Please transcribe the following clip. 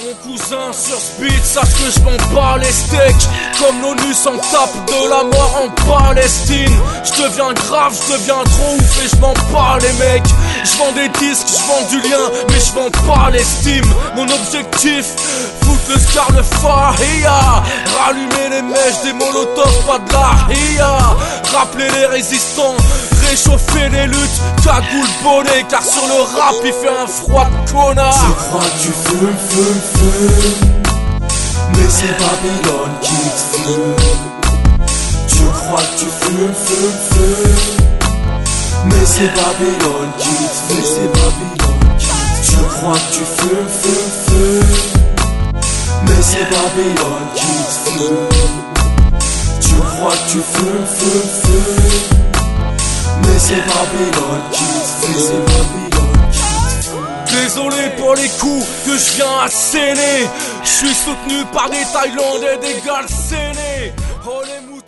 Mon cousin sur ce beat, sache que je m'en bats les steaks. Comme l'ONU s'en tape de la mort en Palestine. Je deviens grave, je deviens trop ouf et je m'en bats les mecs. Je vends des disques, je vends du lien, mais je vends pas l'estime. Mon objectif, foutre le scar, le fahia. Rallumer les mèches des molotovs, pas de la hia. Rappeler les résistants, réchauffer les luttes, cagoule bonnet, car sur le rap il fait un froid de connard. Tu crois que tu fumes, mais c'est Babylone qui te fume. Tu crois que tu fumes, mais c'est Babylone qui te fume. Tu crois que tu fumes, mais c'est Babylone qui te fume. Tu crois que tu fumes, mais c'est Babylone qui te fume. Désolé pour les coups que je viens asséner. Je suis soutenu par des Thaïlandais, des Galsénés. Oh les moutons.